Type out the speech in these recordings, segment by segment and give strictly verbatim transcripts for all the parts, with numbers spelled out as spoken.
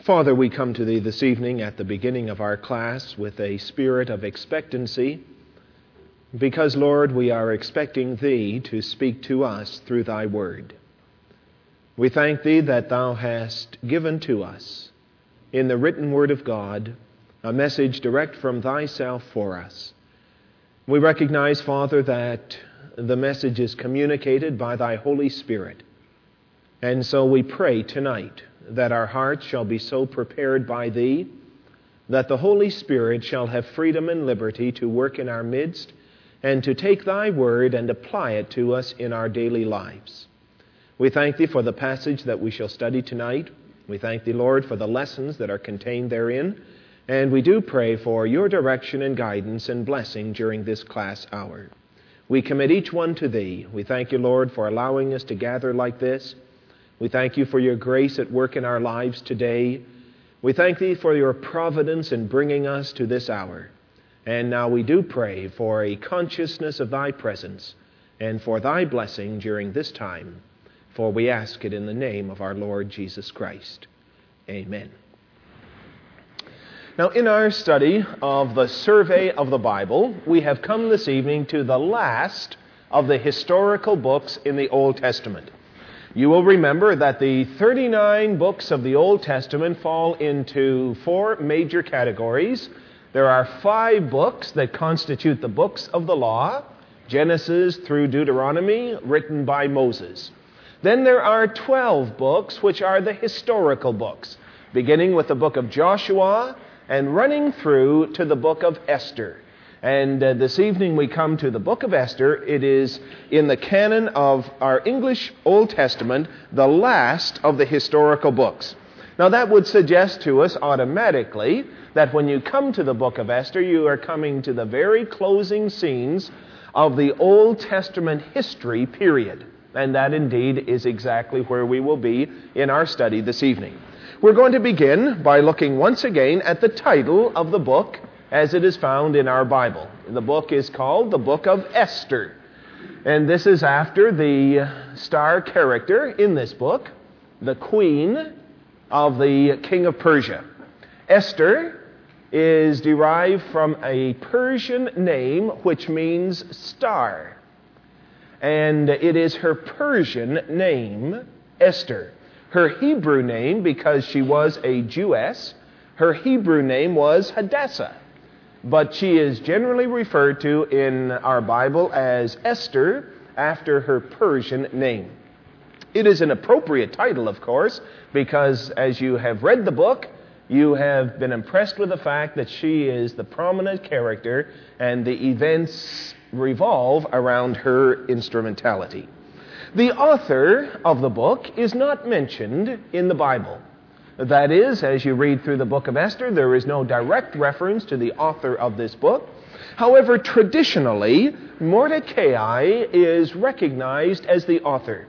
Father, we come to Thee this evening at the beginning of our class with a spirit of expectancy, because, Lord, we are expecting Thee to speak to us through Thy Word. We thank Thee that Thou hast given to us, in the written Word of God, a message direct from Thyself for us. We recognize, Father, that the message is communicated by Thy Holy Spirit. And so we pray tonight that our hearts shall be so prepared by Thee that the Holy Spirit shall have freedom and liberty to work in our midst and to take Thy Word and apply it to us in our daily lives. We thank Thee for the passage that we shall study tonight. We thank Thee, Lord, for the lessons that are contained therein. And we do pray for Your direction and guidance and blessing during this class hour. We commit each one to Thee. We thank You, Lord, for allowing us to gather like this. We thank You for Your grace at work in our lives today. We thank Thee for Your providence in bringing us to this hour. And now we do pray for a consciousness of Thy presence and for Thy blessing during this time. For we ask it in the name of our Lord Jesus Christ. Amen. Now, in our study of the survey of the Bible, we have come this evening to the last of the historical books in the Old Testament. You will remember that the thirty-nine books of the Old Testament fall into four major categories. There are five books that constitute the books of the law, Genesis through Deuteronomy, written by Moses. Then there are twelve books, which are the historical books, beginning with the book of Joshua and running through to the book of Esther. And uh, this evening we come to the book of Esther. It is in the canon of our English Old Testament, the last of the historical books. Now that would suggest to us automatically that when you come to the book of Esther, you are coming to the very closing scenes of the Old Testament history period. And that indeed is exactly where we will be in our study this evening. We're going to begin by looking once again at the title of the book as it is found in our Bible. The book is called the Book of Esther. And this is after the star character in this book, the queen of the king of Persia. Esther is derived from a Persian name which means star. And it is her Persian name, Esther. Her Hebrew name, because she was a Jewess, her Hebrew name was Hadassah. But she is generally referred to in our Bible as Esther, after her Persian name. It is an appropriate title, of course, because as you have read the book, you have been impressed with the fact that she is the prominent character and the events revolve around her instrumentality. The author of the book is not mentioned in the Bible. That is, as you read through the book of Esther, there is no direct reference to the author of this book. However, traditionally, Mordecai is recognized as the author.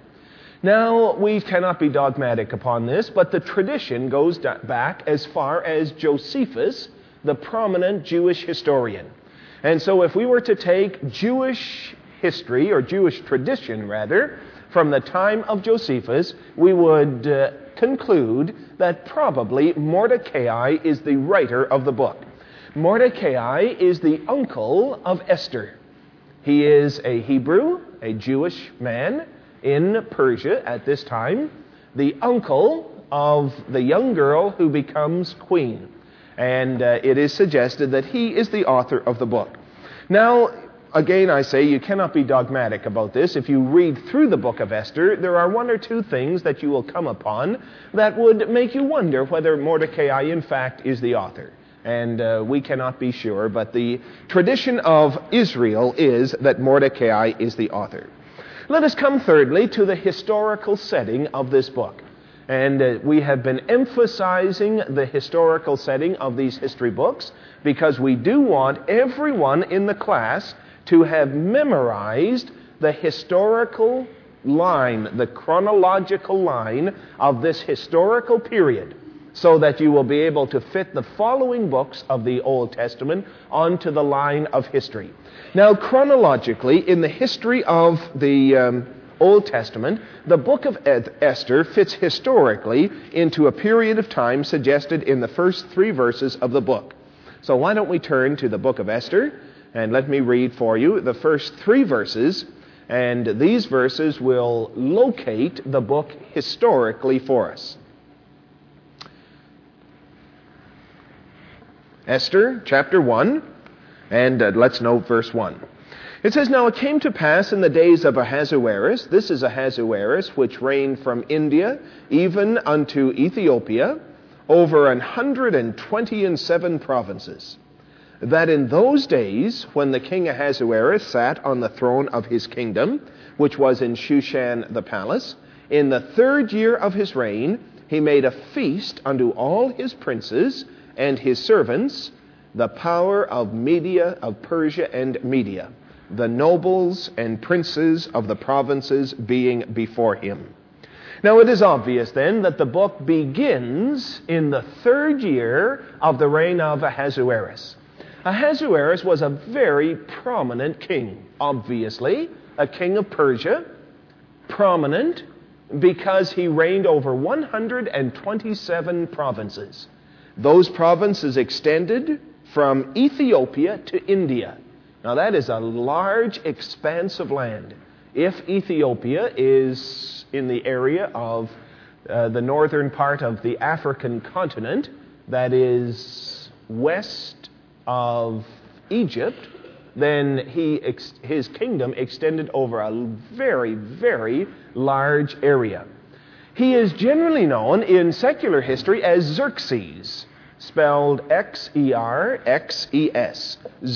Now, we cannot be dogmatic upon this, but the tradition goes back as far as Josephus, the prominent Jewish historian. And so if we were to take Jewish history, or Jewish tradition rather, from the time of Josephus, we would uh, conclude that probably Mordecai is the writer of the book. Mordecai is the uncle of Esther. He is a Hebrew, a Jewish man in Persia at this time, the uncle of the young girl who becomes queen. And uh, it is suggested that he is the author of the book. Now, again, I say you cannot be dogmatic about this. If you read through the book of Esther, there are one or two things that you will come upon that would make you wonder whether Mordecai, in fact, is the author. And uh, we cannot be sure, but the tradition of Israel is that Mordecai is the author. Let us come thirdly to the historical setting of this book. And uh, we have been emphasizing the historical setting of these history books because we do want everyone in the class to have memorized the historical line, the chronological line of this historical period, so that you will be able to fit the following books of the Old Testament onto the line of history. Now, chronologically, in the history of the um, Old Testament, the book of Esther fits historically into a period of time suggested in the first three verses of the book. So why don't we turn to the book of Esther, and let me read for you the first three verses, and these verses will locate the book historically for us. Esther, chapter one, and uh, let's note verse one. It says, "Now it came to pass in the days of Ahasuerus," this is Ahasuerus, which reigned from India even unto Ethiopia, over an hundred and twenty and seven provinces, "that in those days, when the king Ahasuerus sat on the throne of his kingdom, which was in Shushan the palace, in the third year of his reign, he made a feast unto all his princes and his servants, the power of Media, of Persia and Media, the nobles and princes of the provinces being before him." Now it is obvious then that the book begins in the third year of the reign of Ahasuerus. Ahasuerus was a very prominent king, obviously, a king of Persia, prominent because he reigned over one hundred twenty-seven provinces. Those provinces extended from Ethiopia to India. Now that is a large expanse of land. If Ethiopia is in the area of uh, the northern part of the African continent, that is west of Egypt, then he ex- his kingdom extended over a very, very large area. He is generally known in secular history as Xerxes, spelled X E R X E S,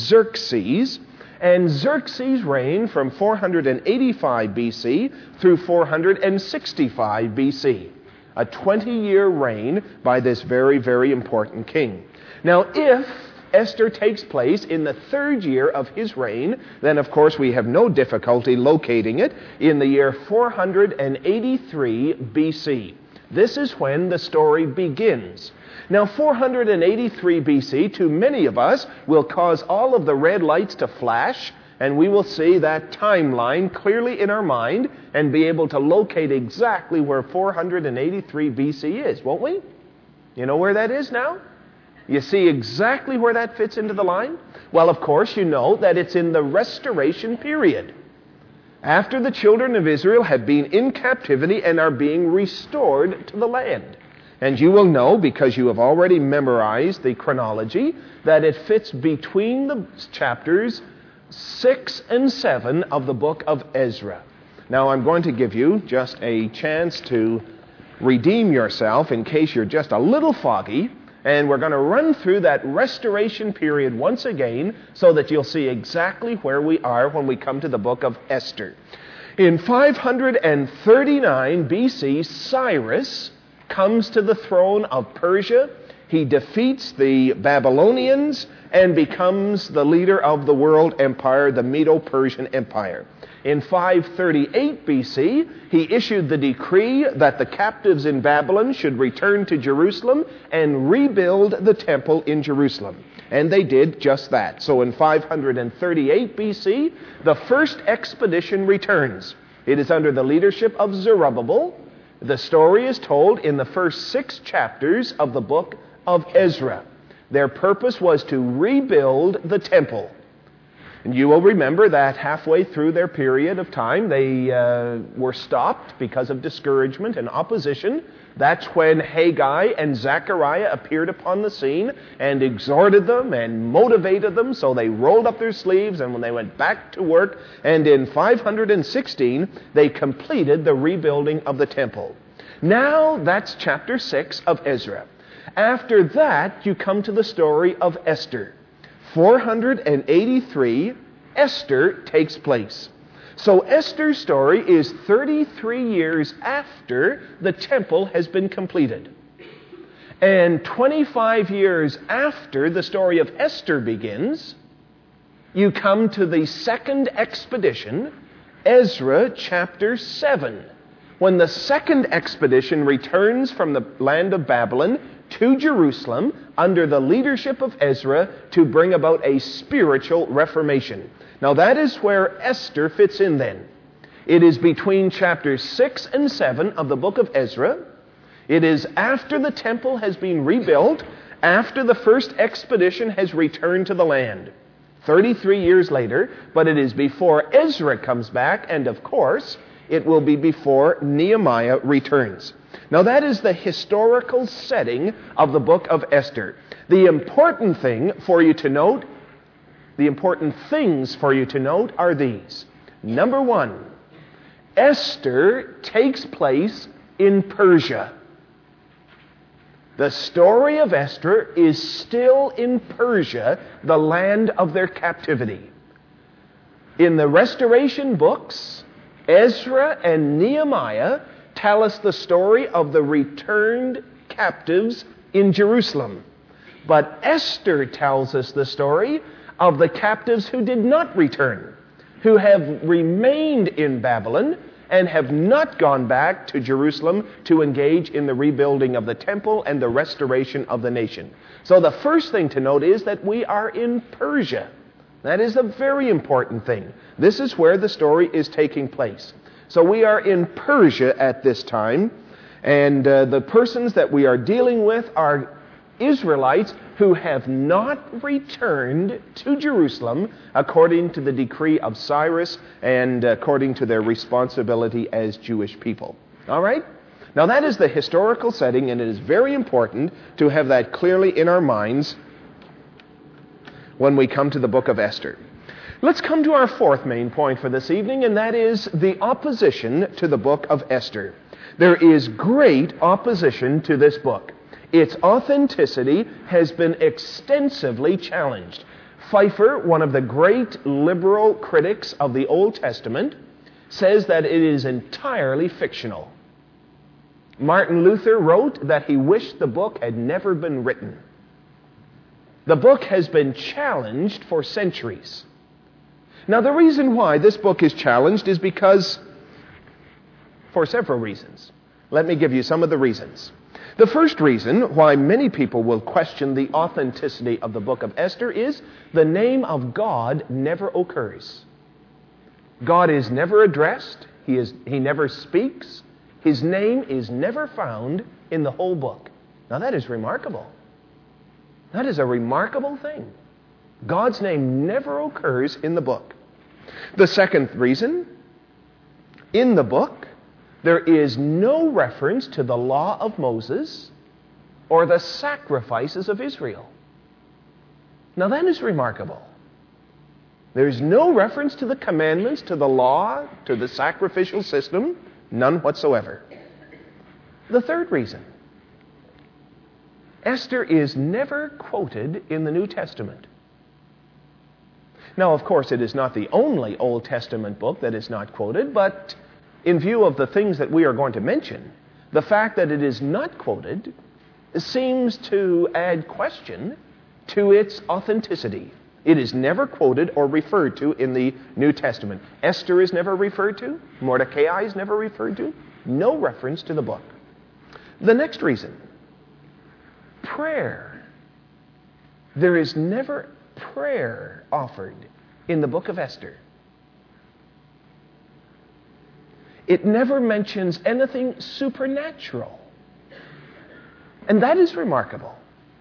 Xerxes. And Xerxes reigned from four hundred eighty-five B C through four hundred sixty-five B C, a twenty-year reign by this very, very important king. Now, if Esther takes place in the third year of his reign, then of course we have no difficulty locating it in the year four hundred eighty-three B C. This is when the story begins. Now, four hundred eighty-three B C, to many of us, will cause all of the red lights to flash, and we will see that timeline clearly in our mind and be able to locate exactly where four hundred eighty-three B C is, won't we? You know where that is now? You see exactly where that fits into the line? Well, of course, you know that it's in the restoration period, after the children of Israel have been in captivity and are being restored to the land. And you will know, because you have already memorized the chronology, that it fits between the chapters six and seven of the book of Ezra. Now, I'm going to give you just a chance to redeem yourself in case you're just a little foggy, and we're going to run through that restoration period once again so that you'll see exactly where we are when we come to the book of Esther. In five hundred thirty-nine B C, Cyrus comes to the throne of Persia. He defeats the Babylonians and becomes the leader of the world empire, the Medo-Persian Empire. In five thirty-eight B C, he issued the decree that the captives in Babylon should return to Jerusalem and rebuild the temple in Jerusalem. And they did just that. So in five hundred thirty-eight B C, the first expedition returns. It is under the leadership of Zerubbabel. The story is told in the first six chapters of the book of Ezra. Their purpose was to rebuild the temple. And you will remember that halfway through their period of time, they uh, were stopped because of discouragement and opposition. That's when Haggai and Zechariah appeared upon the scene and exhorted them and motivated them, so they rolled up their sleeves, and when they went back to work, and in five hundred sixteen, they completed the rebuilding of the temple. Now, that's chapter six of Ezra. After that, you come to the story of Esther. four hundred eighty-three, Esther takes place. So Esther's story is thirty-three years after the temple has been completed. And twenty-five years after the story of Esther begins, you come to the second expedition, Ezra chapter seven, when the second expedition returns from the land of Babylon to Jerusalem under the leadership of Ezra to bring about a spiritual reformation. Now that is where Esther fits in then. It is between chapters six and seven of the book of Ezra. It is after the temple has been rebuilt, after the first expedition has returned to the land. thirty-three years later, but it is before Ezra comes back, and of course, it will be before Nehemiah returns. Now that is the historical setting of the book of Esther. The important thing for you to note, the important things for you to note are these. Number one, Esther takes place in Persia. The story of Esther is still in Persia, the land of their captivity. In the Restoration books, Ezra and Nehemiah tell us the story of the returned captives in Jerusalem. But Esther tells us the story of the captives who did not return, who have remained in Babylon and have not gone back to Jerusalem to engage in the rebuilding of the temple and the restoration of the nation. So the first thing to note is that we are in Persia. That is a very important thing. This is where the story is taking place. So we are in Persia at this time, and uh, the persons that we are dealing with are Israelites who have not returned to Jerusalem according to the decree of Cyrus and according to their responsibility as Jewish people. All right? Now that is the historical setting, and it is very important to have that clearly in our minds when we come to the book of Esther. Let's come to our fourth main point for this evening, and that is the opposition to the book of Esther. There is great opposition to this book. Its authenticity has been extensively challenged. Pfeiffer, one of the great liberal critics of the Old Testament, says that it is entirely fictional. Martin Luther wrote that he wished the book had never been written. The book has been challenged for centuries. Now, the reason why this book is challenged is because, for several reasons. Let me give you some of the reasons. The first reason why many people will question the authenticity of the book of Esther is the name of God never occurs. God is never addressed. He is, he never speaks. His name is never found in the whole book. Now that is remarkable. That is a remarkable thing. God's name never occurs in the book. The second reason, in the book, there is no reference to the law of Moses or the sacrifices of Israel. Now that is remarkable. There is no reference to the commandments, to the law, to the sacrificial system, none whatsoever. The third reason, Esther is never quoted in the New Testament. Now, of course, it is not the only Old Testament book that is not quoted, but in view of the things that we are going to mention, the fact that it is not quoted seems to add question to its authenticity. It is never quoted or referred to in the New Testament. Esther is never referred to. Mordecai is never referred to. No reference to the book. The next reason, prayer. There is never prayer offered in the book of Esther. It never mentions anything supernatural. And that is remarkable.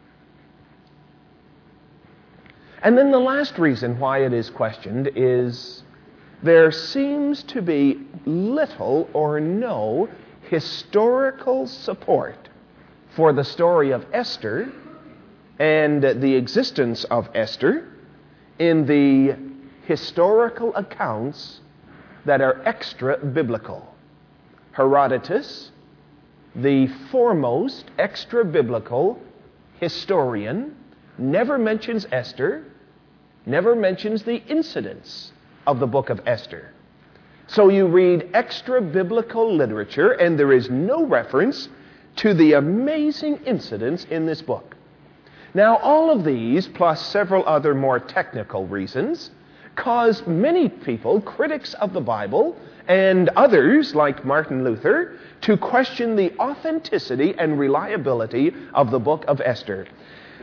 And then the last reason why it is questioned is there seems to be little or no historical support for the story of Esther and the existence of Esther in the historical accounts that are extra-biblical. Herodotus, the foremost extra-biblical historian, never mentions Esther, never mentions the incidents of the book of Esther. So you read extra-biblical literature, and there is no reference to the amazing incidents in this book. Now, all of these, plus several other more technical reasons, cause many people, critics of the Bible, and others like Martin Luther, to question the authenticity and reliability of the book of Esther.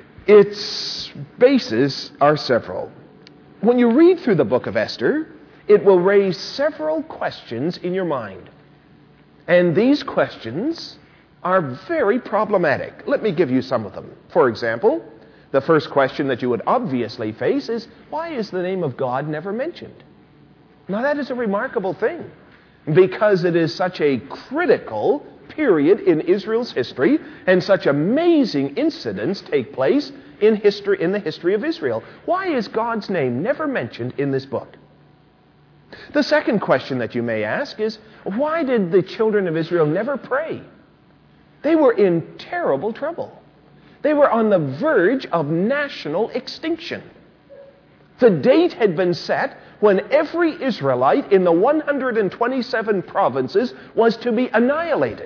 Its bases are several. When you read through the book of Esther, it will raise several questions in your mind. And these questions are very problematic. Let me give you some of them. For example, the first question that you would obviously face is, why is the name of God never mentioned? Now, that is a remarkable thing, because it is such a critical period in Israel's history, and such amazing incidents take place in history, in the history of Israel. Why is God's name never mentioned in this book? The second question that you may ask is, why did the children of Israel never pray? They were in terrible trouble. They were on the verge of national extinction. The date had been set when every Israelite in the one hundred twenty-seven provinces was to be annihilated.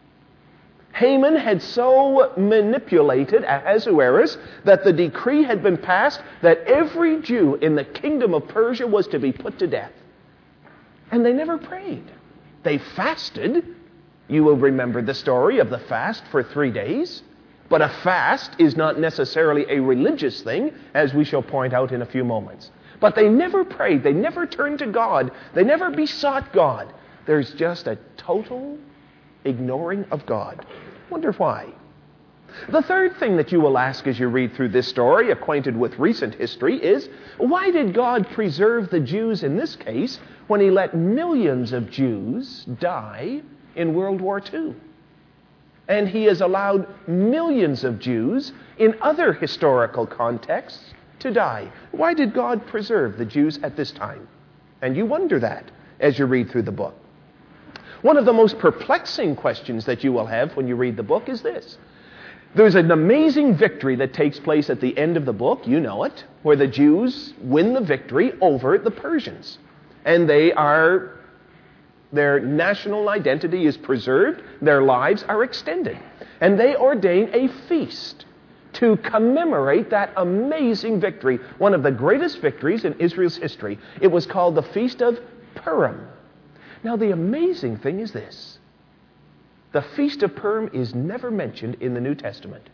Haman had so manipulated Ahasuerus that the decree had been passed that every Jew in the kingdom of Persia was to be put to death. And they never prayed. They fasted. You will remember the story of the fast for three days. But a fast is not necessarily a religious thing, as we shall point out in a few moments. But they never prayed. They never turned to God. They never besought God. There's just a total ignoring of God. Wonder why? The third thing that you will ask as you read through this story, acquainted with recent history, is, why did God preserve the Jews in this case when He let millions of Jews die in World War Two? And He has allowed millions of Jews in other historical contexts to die. Why did God preserve the Jews at this time? And you wonder that as you read through the book. One of the most perplexing questions that you will have when you read the book is this. There's an amazing victory that takes place at the end of the book, you know it, where the Jews win the victory over the Persians. And they are, their national identity is preserved, their lives are extended. And they ordain a feast to commemorate that amazing victory, one of the greatest victories in Israel's history. It was called the Feast of Purim. Now, the amazing thing is this. The Feast of Purim is never mentioned in the New Testament.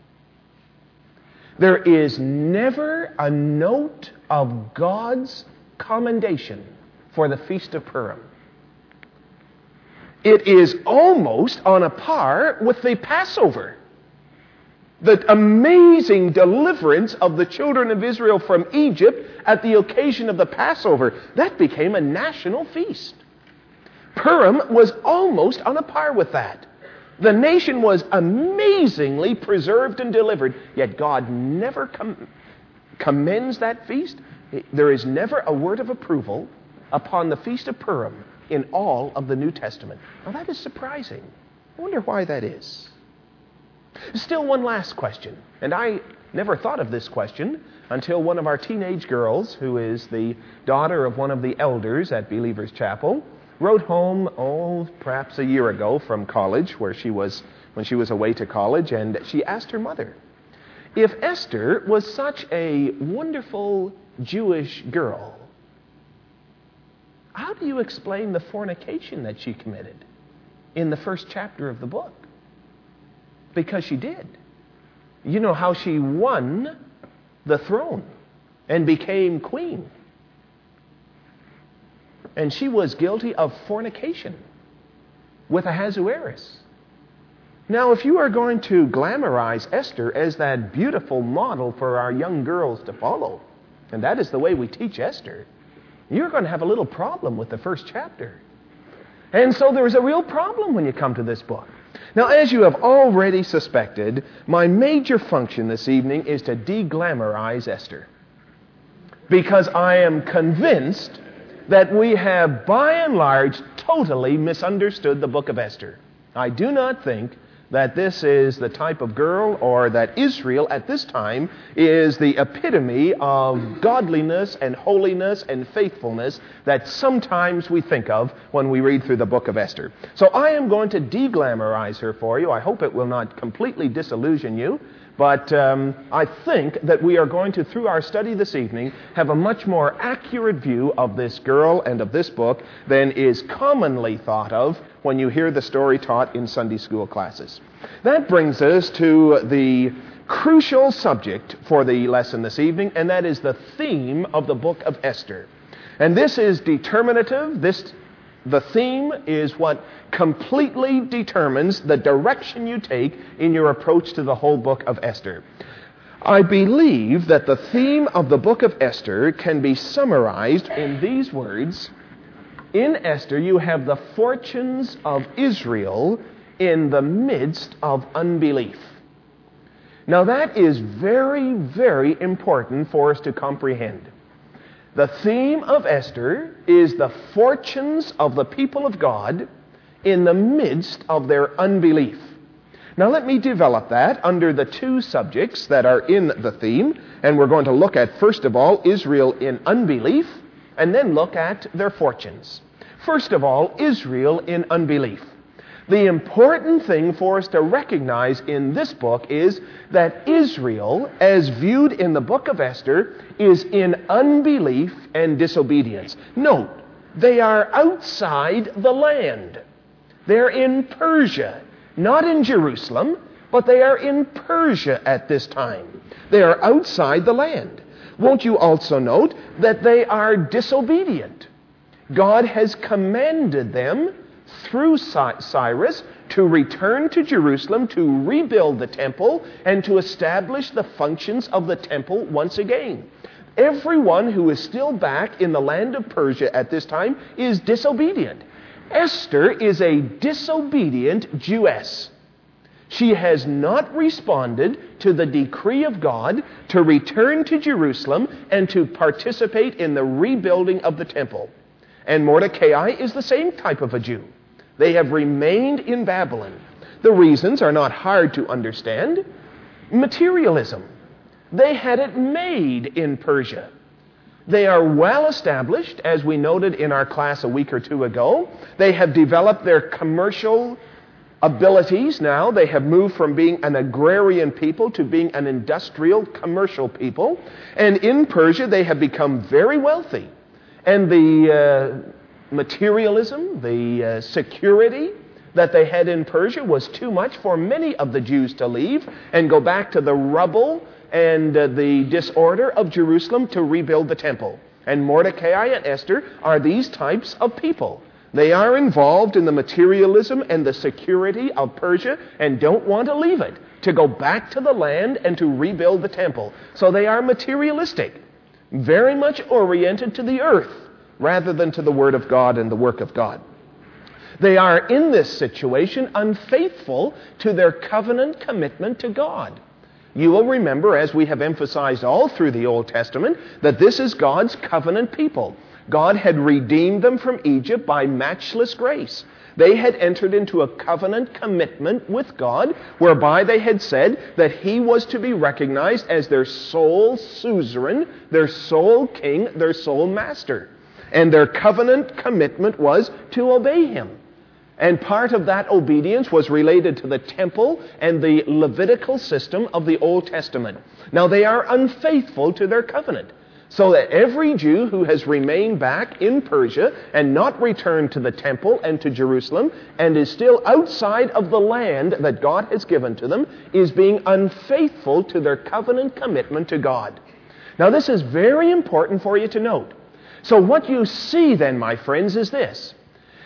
There is never a note of God's commendation for the Feast of Purim. It is almost on a par with the Passover. The amazing deliverance of the children of Israel from Egypt at the occasion of the Passover, that became a national feast. Purim was almost on a par with that. The nation was amazingly preserved and delivered, yet God never com- commends that feast. There is never a word of approval upon the Feast of Purim in all of the New Testament. Now, that is surprising. I wonder why that is. Still, one last question, and I never thought of this question until one of our teenage girls, who is the daughter of one of the elders at Believers Chapel, wrote home, oh, perhaps a year ago from college, where she was, when she was away to college, and she asked her mother, if Esther was such a wonderful Jewish girl, how do you explain the fornication that she committed in the first chapter of the book? Because she did. You know how she won the throne and became queen. And she was guilty of fornication with Ahasuerus. Now, if you are going to glamorize Esther as that beautiful model for our young girls to follow, and that is the way we teach Esther, you're going to have a little problem with the first chapter. And so there's a real problem when you come to this book. Now, as you have already suspected, my major function this evening is to de-glamorize Esther. Because I am convinced that we have, by and large, totally misunderstood the book of Esther. I do not think that this is the type of girl, or that Israel at this time is the epitome of godliness and holiness and faithfulness that sometimes we think of when we read through the book of Esther. So I am going to de-glamorize her for you. I hope it will not completely disillusion you. But um, I think that we are going to, through our study this evening, have a much more accurate view of this girl and of this book than is commonly thought of when you hear the story taught in Sunday school classes. That brings us to the crucial subject for the lesson this evening, and that is the theme of the book of Esther. And this is determinative. This, the theme is what completely determines the direction you take in your approach to the whole book of Esther. I believe that the theme of the book of Esther can be summarized in these words. In Esther, you have the fortunes of Israel in the midst of unbelief. Now that is very, very important for us to comprehend. The theme of Esther is the fortunes of the people of God in the midst of their unbelief. Now let me develop that under the two subjects that are in the theme, and we're going to look at, first of all, Israel in unbelief, and then look at their fortunes. First of all, Israel in unbelief. The important thing for us to recognize in this book is that Israel, as viewed in the book of Esther, is in unbelief and disobedience. Note, they are outside the land. They're in Persia, not in Jerusalem, but they are in Persia at this time. They are outside the land. Won't you also note that they are disobedient? God has commanded them through Cyrus to return to Jerusalem, to rebuild the temple, and to establish the functions of the temple once again. Everyone who is still back in the land of Persia at this time is disobedient. Esther is a disobedient Jewess. She has not responded to the decree of God to return to Jerusalem and to participate in the rebuilding of the temple. And Mordecai is the same type of a Jew. They have remained in Babylon. The reasons are not hard to understand. Materialism. They had it made in Persia. They are well established, as we noted in our class a week or two ago. They have developed their commercial abilities now. They have moved from being an agrarian people to being an industrial, commercial people. And in Persia, they have become very wealthy. And the uh, materialism, the uh, security that they had in Persia was too much for many of the Jews to leave and go back to the rubble and uh, the disorder of Jerusalem to rebuild the temple. And Mordecai and Esther are these types of people. They are involved in the materialism and the security of Persia and don't want to leave it, to go back to the land and to rebuild the temple. So they are materialistic, very much oriented to the earth rather than to the Word of God and the work of God. They are in this situation unfaithful to their covenant commitment to God. You will remember, as we have emphasized all through the Old Testament, that this is God's covenant people. God had redeemed them from Egypt by matchless grace. They had entered into a covenant commitment with God, whereby they had said that He was to be recognized as their sole suzerain, their sole king, their sole master. And their covenant commitment was to obey Him. And part of that obedience was related to the temple and the Levitical system of the Old Testament. Now they are unfaithful to their covenant. So that every Jew who has remained back in Persia and not returned to the temple and to Jerusalem and is still outside of the land that God has given to them is being unfaithful to their covenant commitment to God. Now this is very important for you to note. So what you see then, my friends, is this.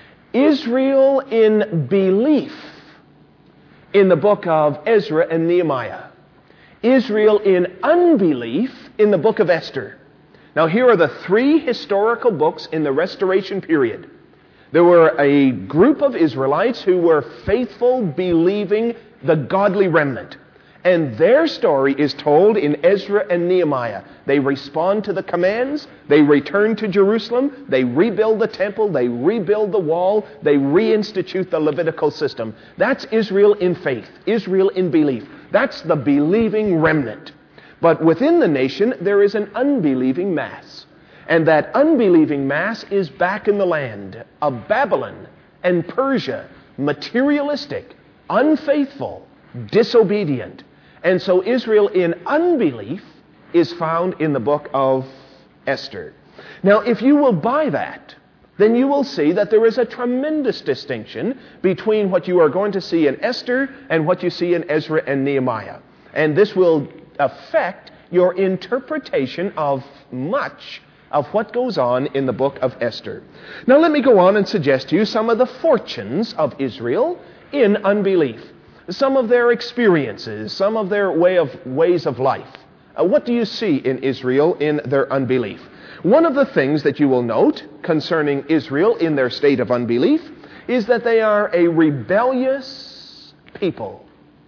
Israel in belief in the book of Ezra and Nehemiah. Israel in unbelief in the book of Esther. Now here are the three historical books in the Restoration period. There were a group of Israelites who were faithful, believing, the godly remnant. And their story is told in Ezra and Nehemiah. They respond to the commands. They return to Jerusalem. They rebuild the temple. They rebuild the wall. They reinstitute the Levitical system. That's Israel in faith. Israel in belief. That's the believing remnant. But within the nation, there is an unbelieving mass. And that unbelieving mass is back in the land of Babylon and Persia, materialistic, unfaithful, disobedient. And so Israel in unbelief is found in the book of Esther. Now, if you will buy that, then you will see that there is a tremendous distinction between what you are going to see in Esther and what you see in Ezra and Nehemiah. And this will affect your interpretation of much of what goes on in the book of Esther. Now let me go on and suggest to you some of the fortunes of Israel in unbelief. Some of their experiences, some of their way of ways of life. Uh, what do you see in Israel in their unbelief? One of the things that you will note concerning Israel in their state of unbelief is that they are a rebellious people.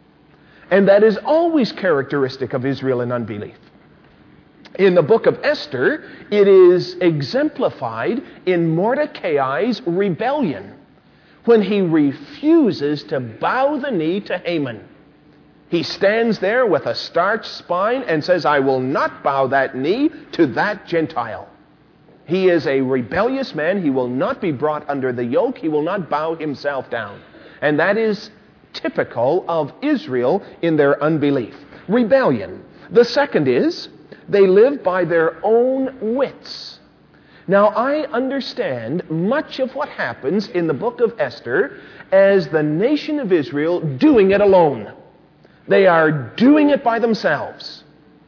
And that is always characteristic of Israel in unbelief. In the book of Esther, it is exemplified in Mordecai's rebellion when he refuses to bow the knee to Haman. He stands there with a starched spine and says, I will not bow that knee to that Gentile. He is a rebellious man. He will not be brought under the yoke. He will not bow himself down. And that is typical of Israel in their unbelief. Rebellion. The second is, they live by their own wits. Now, I understand much of what happens in the book of Esther as the nation of Israel doing it alone. They are doing it by themselves.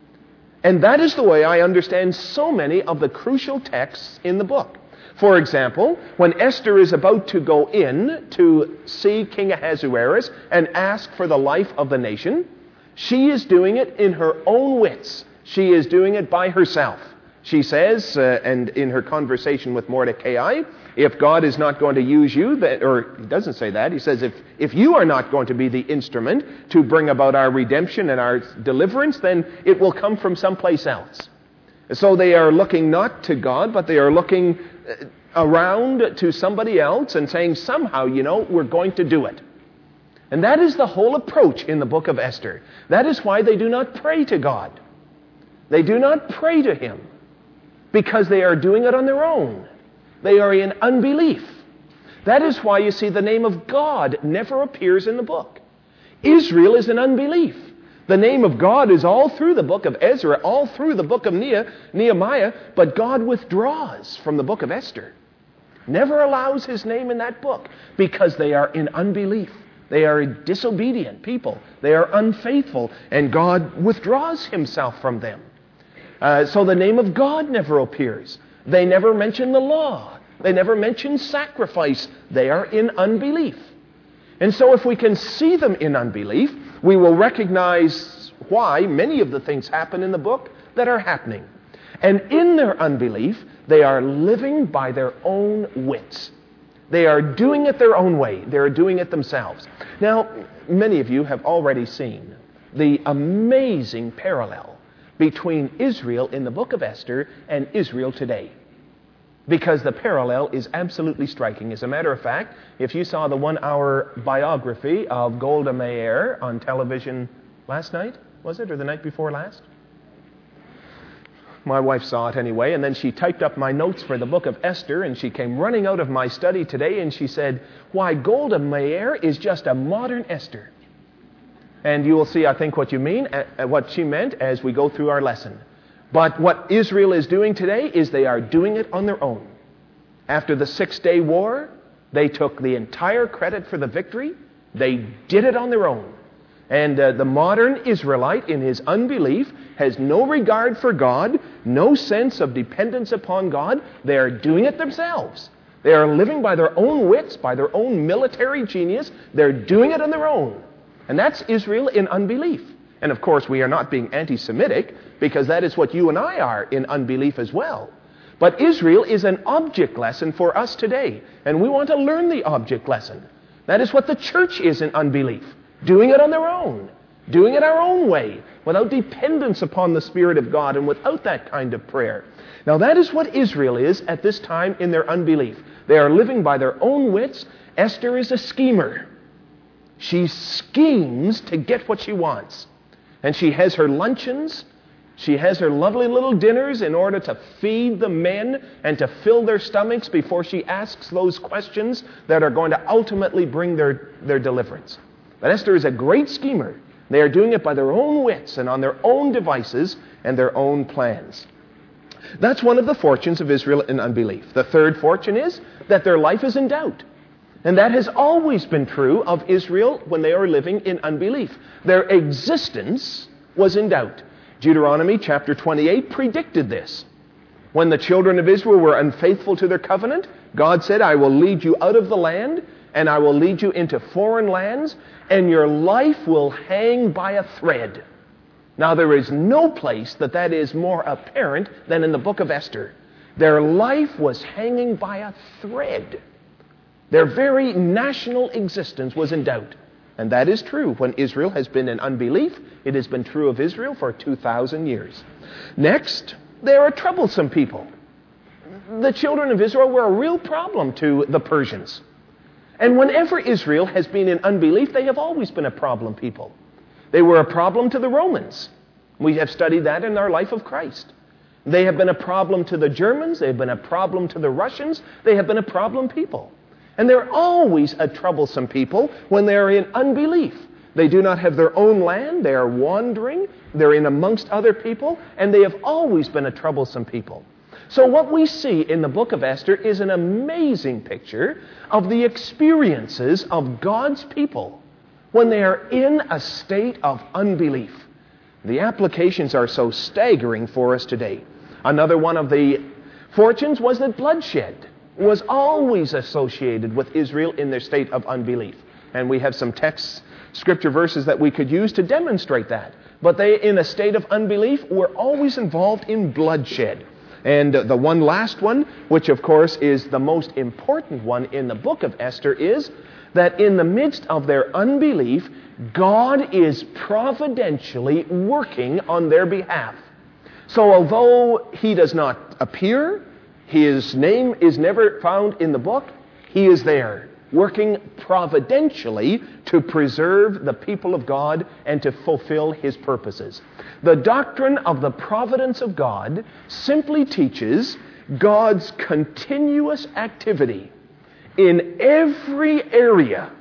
And that is the way I understand so many of the crucial texts in the book. For example, when Esther is about to go in to see King Ahasuerus and ask for the life of the nation, she is doing it in her own wits. She is doing it by herself. She says, uh, and in her conversation with Mordecai, if God is not going to use you, that, or he doesn't say that, he says, if, if you are not going to be the instrument to bring about our redemption and our deliverance, then it will come from someplace else. So they are looking not to God, but they are looking around to somebody else and saying, somehow, you know, we're going to do it. And that is the whole approach in the book of Esther. That is why they do not pray to God. They do not pray to Him because they are doing it on their own. They are in unbelief. That is why you see the name of God never appears in the book. Israel is in unbelief. The name of God is all through the book of Ezra, all through the book of Nehemiah, but God withdraws from the book of Esther. Never allows His name in that book because they are in unbelief. They are disobedient people. They are unfaithful, and God withdraws Himself from them. Uh, so the name of God never appears. They never mention the law. They never mention sacrifice. They are in unbelief. And so if we can see them in unbelief, we will recognize why many of the things happen in the book that are happening. And in their unbelief, they are living by their own wits. They are doing it their own way. They are doing it themselves. Now, many of you have already seen the amazing parallel between Israel in the book of Esther and Israel today. Because the parallel is absolutely striking. As a matter of fact, if you saw the one-hour biography of Golda Meir on television last night, was it, or the night before last? My wife saw it anyway, and then she typed up my notes for the book of Esther, and she came running out of my study today, and she said, why, Golda Meir is just a modern Esther. And you will see, I think, what you mean, uh, what she meant as we go through our lesson. But what Israel is doing today is they are doing it on their own. After the Six-Day War, they took the entire credit for the victory. They did it on their own. And uh, the modern Israelite, in his unbelief, has no regard for God, no sense of dependence upon God. They are doing it themselves. They are living by their own wits, by their own military genius. They're doing it on their own. And that's Israel in unbelief. And of course, we are not being anti-Semitic, because that is what you and I are in unbelief as well. But Israel is an object lesson for us today. And we want to learn the object lesson. That is what the church is in unbelief. Doing it on their own. Doing it our own way. Without dependence upon the Spirit of God and without that kind of prayer. Now that is what Israel is at this time in their unbelief. They are living by their own wits. Esther is a schemer. She schemes to get what she wants. And she has her luncheons. She has her lovely little dinners in order to feed the men and to fill their stomachs before she asks those questions that are going to ultimately bring their, their deliverance. But Esther is a great schemer. They are doing it by their own wits and on their own devices and their own plans. That's one of the fortunes of Israel in unbelief. The third fortune is that their life is in doubt. And that has always been true of Israel when they are living in unbelief. Their existence was in doubt. Deuteronomy chapter twenty-eight predicted this. When the children of Israel were unfaithful to their covenant, God said, I will lead you out of the land, and I will lead you into foreign lands, and your life will hang by a thread. Now, there is no place that that is more apparent than in the book of Esther. Their life was hanging by a thread. Their very national existence was in doubt. And that is true. When Israel has been in unbelief, it has been true of Israel for two thousand years. Next, there are troublesome people. The children of Israel were a real problem to the Persians. And whenever Israel has been in unbelief, they have always been a problem people. They were a problem to the Romans. We have studied that in our life of Christ. They have been a problem to the Germans. They have been a problem to the Russians. They have been a problem people. And they're always a troublesome people when they are in unbelief. They do not have their own land. They are wandering. They're in amongst other people. And they have always been a troublesome people. So what we see in the book of Esther is an amazing picture of the experiences of God's people when they are in a state of unbelief. The applications are so staggering for us today. Another one of the fortunes was that bloodshed was always associated with Israel in their state of unbelief. And we have some texts, scripture verses that we could use to demonstrate that. But they, in a state of unbelief, were always involved in bloodshed. And the one last one, which of course is the most important one in the book of Esther, is that in the midst of their unbelief, God is providentially working on their behalf. So although He does not appear, His name is never found in the book, He is there, working providentially to preserve the people of God and to fulfill His purposes. The doctrine of the providence of God simply teaches God's continuous activity in every area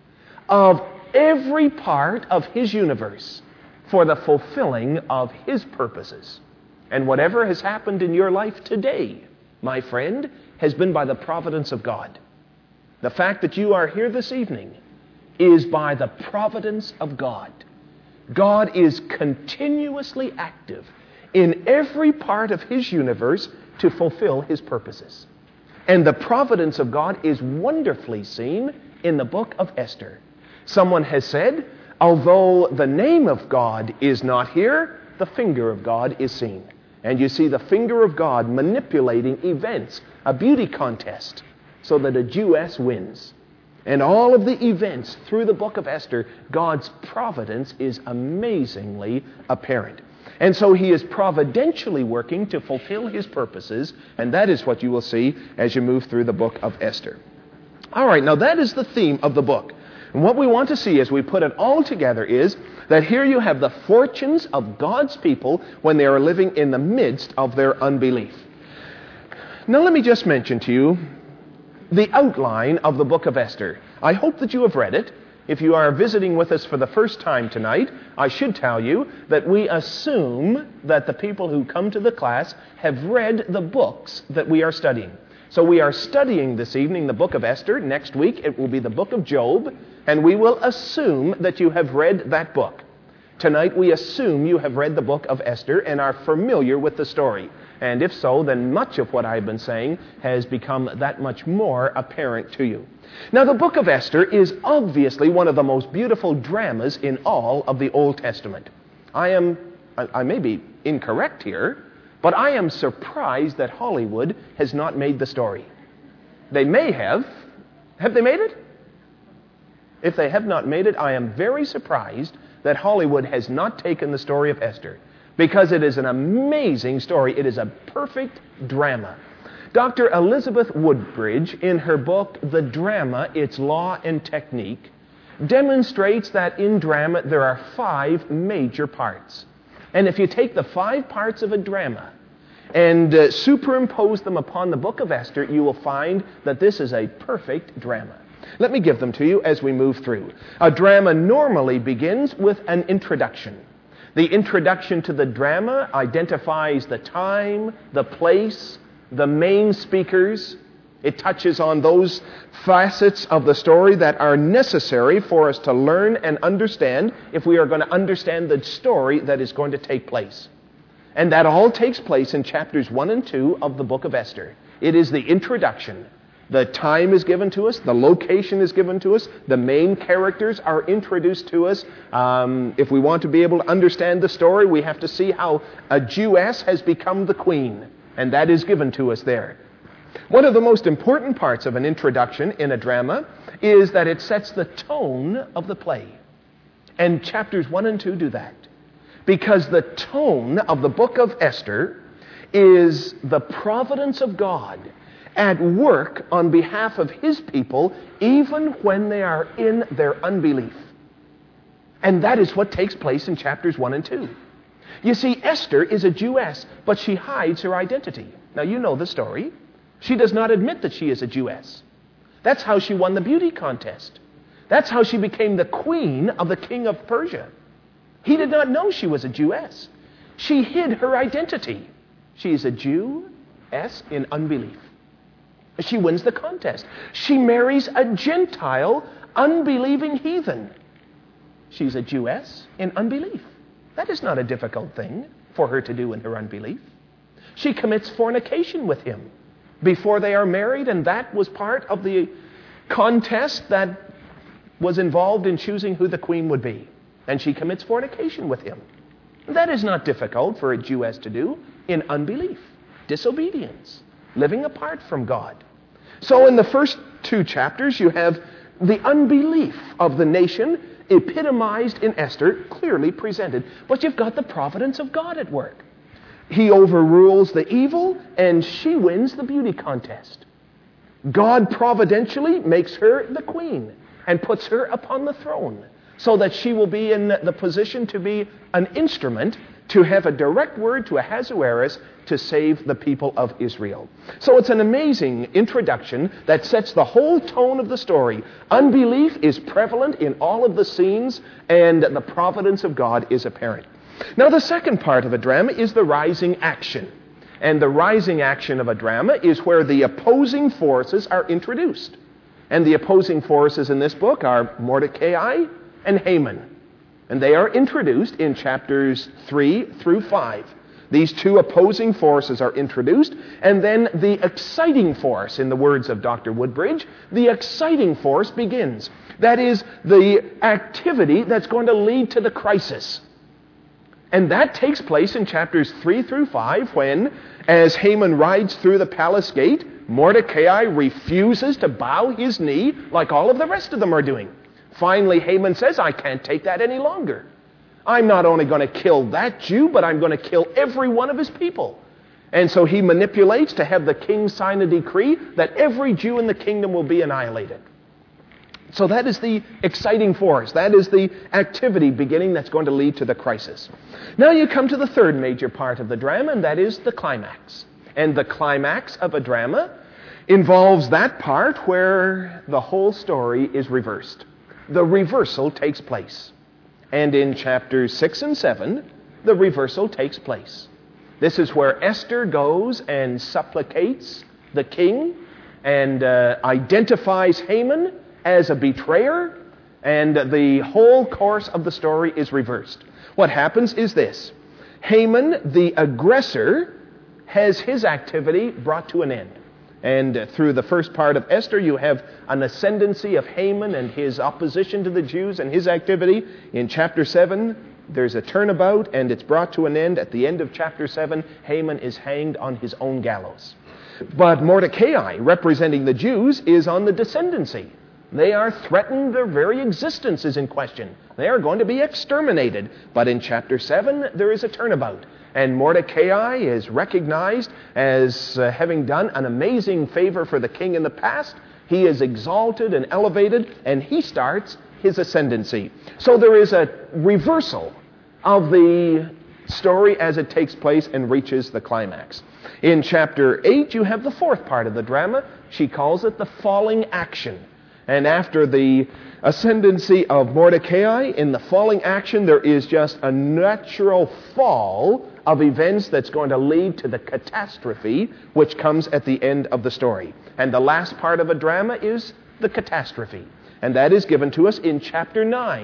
of every part of His universe for the fulfilling of His purposes. And whatever has happened in your life today, my friend, has been by the providence of God. The fact that you are here this evening is by the providence of God. God is continuously active in every part of His universe to fulfill His purposes. And the providence of God is wonderfully seen in the book of Esther. Someone has said, although the name of God is not here, the finger of God is seen. And you see the finger of God manipulating events, a beauty contest, so that a Jewess wins. And all of the events through the book of Esther, God's providence is amazingly apparent. And so He is providentially working to fulfill His purposes, and that is what you will see as you move through the book of Esther. All right, now that is the theme of the book. And what we want to see as we put it all together is that here you have the fortunes of God's people when they are living in the midst of their unbelief. Now let me just mention to you the outline of the book of Esther. I hope that you have read it. If you are visiting with us for the first time tonight, I should tell you that we assume that the people who come to the class have read the books that we are studying. So we are studying this evening the book of Esther. Next week it will be the book of Job, and we will assume that you have read that book. Tonight we assume you have read the book of Esther and are familiar with the story. And if so, then much of what I've been saying has become that much more apparent to you. Now, the book of Esther is obviously one of the most beautiful dramas in all of the Old Testament. I am, I, I may be incorrect here, but I am surprised that Hollywood has not made the story. They may have. Have they made it? If they have not made it, I am very surprised that Hollywood has not taken the story of Esther, because it is an amazing story. It is a perfect drama. Doctor Elizabeth Woodbridge, in her book, The Drama, Its Law and Technique, demonstrates that in drama there are five major parts. And if you take the five parts of a drama and uh, superimpose them upon the book of Esther, you will find that this is a perfect drama. Let me give them to you as we move through. A drama normally begins with an introduction. The introduction to the drama identifies the time, the place, the main speakers. It touches on those facets of the story that are necessary for us to learn and understand if we are going to understand the story that is going to take place. And that all takes place in chapters one and two of the book of Esther. It is the introduction. The time is given to us. The location is given to us. The main characters are introduced to us. Um, if we want to be able to understand the story, we have to see how a Jewess has become the queen. And that is given to us there. One of the most important parts of an introduction in a drama is that it sets the tone of the play. And chapters one and two do that. Because the tone of the book of Esther is the providence of God at work on behalf of his people, even when they are in their unbelief. And that is what takes place in chapters one and two. You see, Esther is a Jewess, but she hides her identity. Now, you know the story. She does not admit that she is a Jewess. That's how she won the beauty contest. That's how she became the queen of the king of Persia. He did not know she was a Jewess. She hid her identity. She is a Jewess in unbelief. She wins the contest. She marries a Gentile, unbelieving heathen. She's a Jewess in unbelief. That is not a difficult thing for her to do in her unbelief. She commits fornication with him before they are married, and that was part of the contest that was involved in choosing who the queen would be. And she commits fornication with him. That is not difficult for a Jewess to do in unbelief, disobedience, living apart from God. So in the first two chapters, you have the unbelief of the nation epitomized in Esther, clearly presented. But you've got the providence of God at work. He overrules the evil, and she wins the beauty contest. God providentially makes her the queen and puts her upon the throne so that she will be in the position to be an instrument to have a direct word to Ahasuerus to save the people of Israel. So it's an amazing introduction that sets the whole tone of the story. Unbelief is prevalent in all of the scenes, and the providence of God is apparent. Now, the second part of a drama is the rising action. And the rising action of a drama is where the opposing forces are introduced. And the opposing forces in this book are Mordecai and Haman. And they are introduced in chapters three through five. These two opposing forces are introduced, and then the exciting force, in the words of Doctor Woodbridge, the exciting force begins. That is the activity that's going to lead to the crisis. And that takes place in chapters three through five when, as Haman rides through the palace gate, Mordecai refuses to bow his knee like all of the rest of them are doing. Finally, Haman says, I can't take that any longer. I'm not only going to kill that Jew, but I'm going to kill every one of his people. And so he manipulates to have the king sign a decree that every Jew in the kingdom will be annihilated. So that is the exciting force. That is the activity beginning that's going to lead to the crisis. Now you come to the third major part of the drama, and that is the climax. And the climax of a drama involves that part where the whole story is reversed. The reversal takes place. And in chapters six and seven, the reversal takes place. This is where Esther goes and supplicates the king and uh, identifies Haman as a betrayer, and the whole course of the story is reversed. What happens is this. Haman, the aggressor, has his activity brought to an end. And uh, through the first part of Esther, you have an ascendancy of Haman and his opposition to the Jews and his activity. In chapter seven, there's a turnabout, and it's brought to an end. At the end of chapter seven, Haman is hanged on his own gallows. But Mordecai, representing the Jews, is on the descendancy. They are threatened. Their very existence is in question. They are going to be exterminated. But in chapter seven, there is a turnabout. And Mordecai is recognized as uh, having done an amazing favor for the king in the past. He is exalted and elevated, and he starts his ascendancy. So there is a reversal of the story as it takes place and reaches the climax. In chapter eight, you have the fourth part of the drama. She calls it the falling action. And after the ascendancy of Mordecai, in the falling action, there is just a natural fall of events that's going to lead to the catastrophe which comes at the end of the story. And the last part of a drama is the catastrophe. And that is given to us in chapter nine.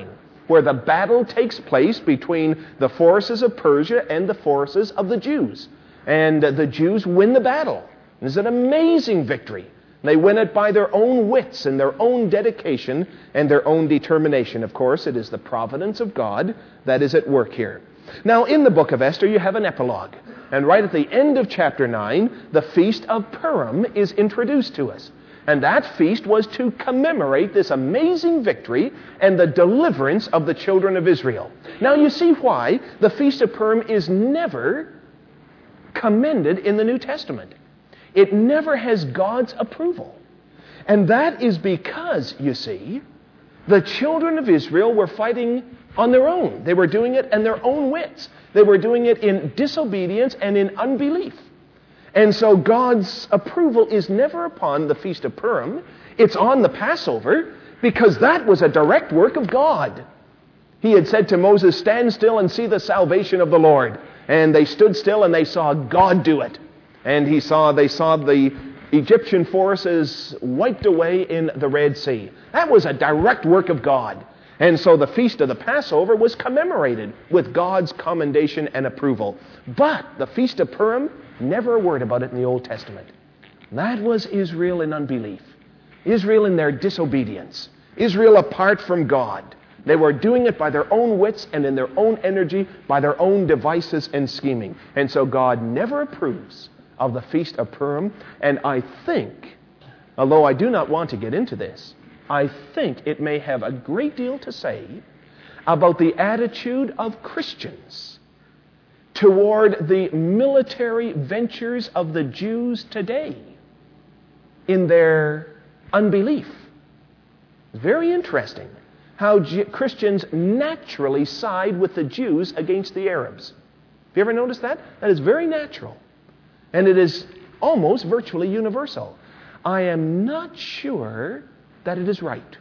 where the battle takes place between the forces of Persia and the forces of the Jews. And uh, the Jews win the battle. It's an amazing victory. They win it by their own wits and their own dedication and their own determination. Of course, it is the providence of God that is at work here. Now, in the book of Esther, you have an epilogue. And right at the end of chapter nine, the Feast of Purim is introduced to us. And that feast was to commemorate this amazing victory and the deliverance of the children of Israel. Now, you see why the Feast of Purim is never commended in the New Testament. It never has God's approval. And that is because, you see, the children of Israel were fighting on their own. They were doing it in their own wits. They were doing it in disobedience and in unbelief. And so God's approval is never upon the Feast of Purim. It's on the Passover, because that was a direct work of God. He had said to Moses, "Stand still and see the salvation of the Lord." And they stood still and they saw God do it. And he saw, they saw the Egyptian forces wiped away in the Red Sea. That was a direct work of God. And so the Feast of the Passover was commemorated with God's commendation and approval. But the Feast of Purim, never a word about it in the Old Testament. That was Israel in unbelief. Israel in their disobedience. Israel apart from God. They were doing it by their own wits and in their own energy, by their own devices and scheming. And so God never approves of the Feast of Purim. And I think, although I do not want to get into this, I think it may have a great deal to say about the attitude of Christians toward the military ventures of the Jews today in their unbelief. It's very interesting how G- Christians naturally side with the Jews against the Arabs. Have you ever noticed that? That is very natural. And it is almost virtually universal. I am not sure that it is right.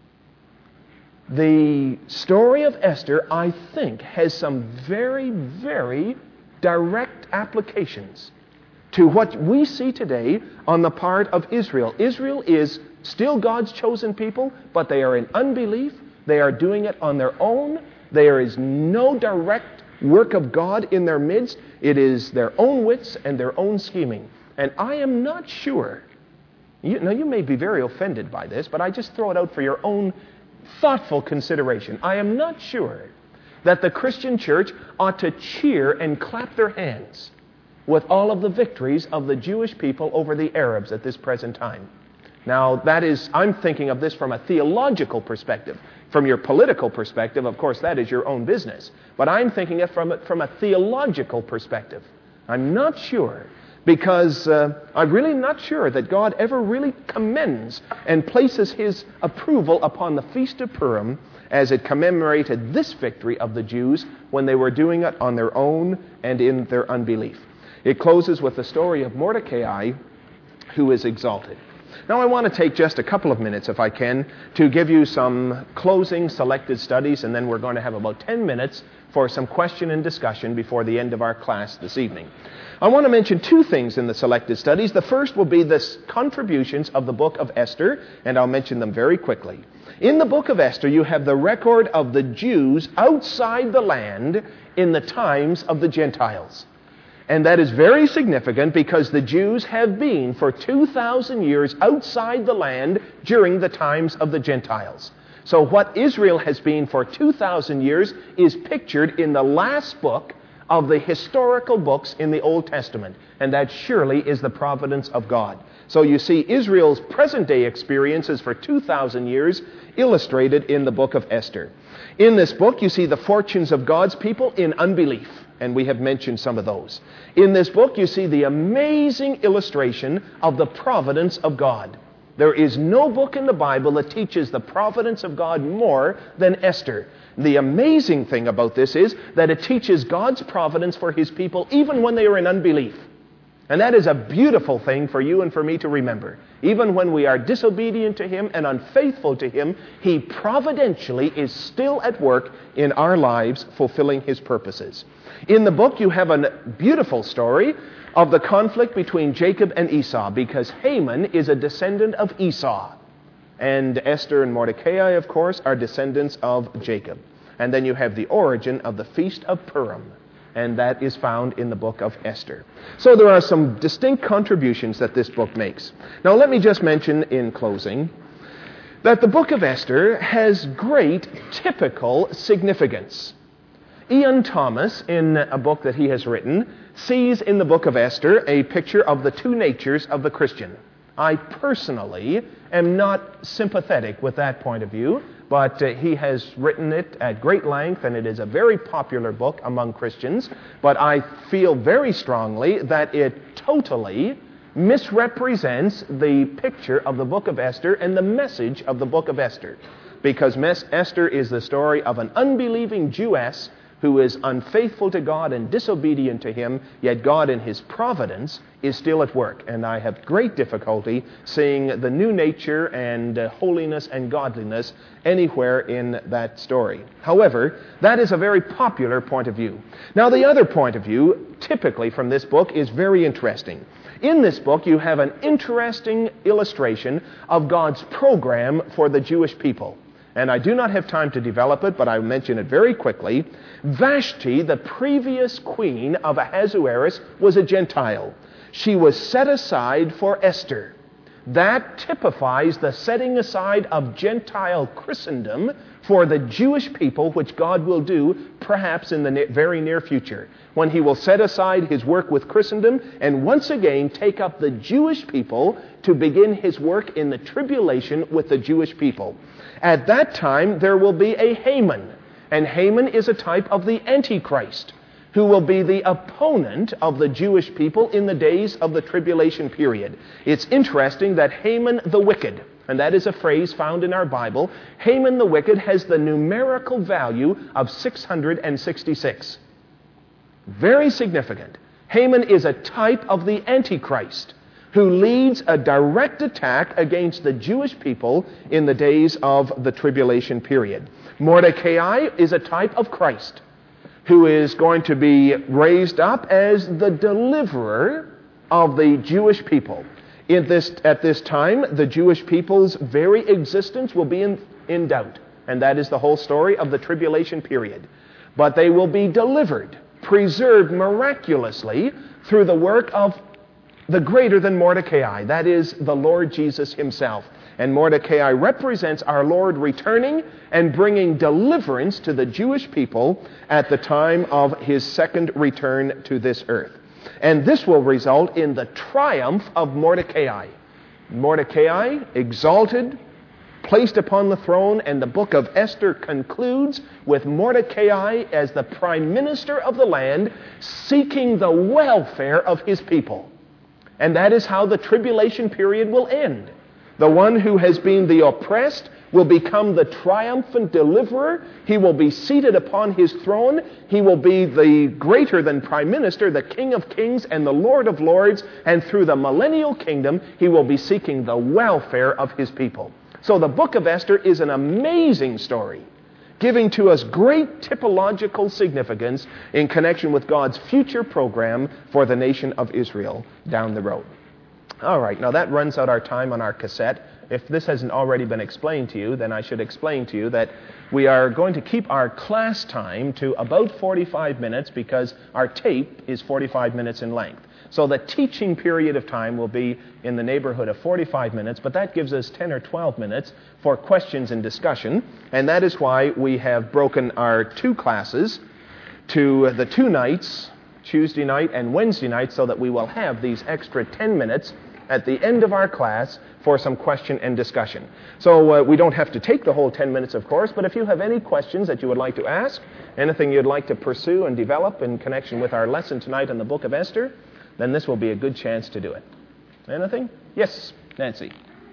The story of Esther, I think, has some very, very direct applications to what we see today on the part of Israel. Israel is still God's chosen people, but they are in unbelief. They are doing it on their own. There is no direct work of God in their midst. It is their own wits and their own scheming. And I am not sure. You, now, you may be very offended by this, but I just throw it out for your own thoughtful consideration. I am not sure that the Christian church ought to cheer and clap their hands with all of the victories of the Jewish people over the Arabs at this present time. Now, that is, I'm thinking of this from a theological perspective. From your political perspective, of course, that is your own business. But I'm thinking of it from, from a theological perspective. I'm not sure, because uh, I'm really not sure that God ever really commends and places His approval upon the Feast of Purim as it commemorated this victory of the Jews when they were doing it on their own and in their unbelief. It closes with the story of Mordecai, who is exalted. Now, I want to take just a couple of minutes, if I can, to give you some closing selected studies, and then we're going to have about ten minutes for some question and discussion before the end of our class this evening. I want to mention two things in the selected studies. The first will be the contributions of the book of Esther, and I'll mention them very quickly. In the book of Esther, you have the record of the Jews outside the land in the times of the Gentiles. And that is very significant because the Jews have been for two thousand years outside the land during the times of the Gentiles. So what Israel has been for two thousand years is pictured in the last book of the historical books in the Old Testament. And that surely is the providence of God. So you see Israel's present-day experiences for two thousand years illustrated in the book of Esther. In this book, you see the fortunes of God's people in unbelief. And we have mentioned some of those. In this book, you see the amazing illustration of the providence of God. There is no book in the Bible that teaches the providence of God more than Esther. The amazing thing about this is that it teaches God's providence for His people even when they are in unbelief. And that is a beautiful thing for you and for me to remember. Even when we are disobedient to Him and unfaithful to Him, He providentially is still at work in our lives, fulfilling His purposes. In the book, you have a beautiful story of the conflict between Jacob and Esau, because Haman is a descendant of Esau. And Esther and Mordecai, of course, are descendants of Jacob. And then you have the origin of the Feast of Purim, and that is found in the book of Esther. So there are some distinct contributions that this book makes. Now let me just mention in closing that the book of Esther has great typical significance. Ian Thomas, in a book that he has written, sees in the book of Esther a picture of the two natures of the Christian. I personally am not sympathetic with that point of view, but uh, he has written it at great length, and it is a very popular book among Christians. But I feel very strongly that it totally misrepresents the picture of the book of Esther and the message of the book of Esther. Because Esther is the story of an unbelieving Jewess who is unfaithful to God and disobedient to Him, yet God in His providence is still at work. And I have great difficulty seeing the new nature and uh, holiness and godliness anywhere in that story. However, that is a very popular point of view. Now, the other point of view, typically from this book, is very interesting. In this book, you have an interesting illustration of God's program for the Jewish people. And I do not have time to develop it, but I'll mention it very quickly. Vashti, the previous queen of Ahasuerus, was a Gentile. She was set aside for Esther. That typifies the setting aside of Gentile Christendom for the Jewish people, which God will do perhaps in the very near future, when He will set aside His work with Christendom and once again take up the Jewish people to begin His work in the tribulation with the Jewish people. At that time, there will be a Haman, and Haman is a type of the Antichrist, who will be the opponent of the Jewish people in the days of the tribulation period. It's interesting that Haman the wicked, and that is a phrase found in our Bible, Haman the wicked has the numerical value of six hundred sixty-six. Very significant. Haman is a type of the Antichrist, who leads a direct attack against the Jewish people in the days of the tribulation period. Mordecai is a type of Christ, who is going to be raised up as the deliverer of the Jewish people. In this, at this time, the Jewish people's very existence will be in, in doubt, and that is the whole story of the tribulation period. But they will be delivered, preserved miraculously through the work of the greater than Mordecai, that is the Lord Jesus Himself. And Mordecai represents our Lord returning and bringing deliverance to the Jewish people at the time of His second return to this earth. And this will result in the triumph of Mordecai. Mordecai, exalted, placed upon the throne, and the book of Esther concludes with Mordecai as the prime minister of the land, seeking the welfare of his people. And that is how the tribulation period will end. The one who has been the oppressed will become the triumphant deliverer. He will be seated upon his throne. He will be the greater than prime minister, the King of kings and the Lord of lords. And through the millennial kingdom, he will be seeking the welfare of his people. So the book of Esther is an amazing story, giving to us great typological significance in connection with God's future program for the nation of Israel down the road. All right, now that runs out our time on our cassette. If this hasn't already been explained to you, then I should explain to you that we are going to keep our class time to about forty-five minutes because our tape is forty-five minutes in length. So the teaching period of time will be in the neighborhood of forty-five minutes, but that gives us ten or twelve minutes for questions and discussion, and that is why we have broken our two classes to the two nights, Tuesday night and Wednesday night, so that we will have these extra ten minutes at the end of our class for some question and discussion. So uh, we don't have to take the whole ten minutes, of course, but if you have any questions that you would like to ask, anything you'd like to pursue and develop in connection with our lesson tonight in the book of Esther, then this will be a good chance to do it. Anything? Yes, Nancy.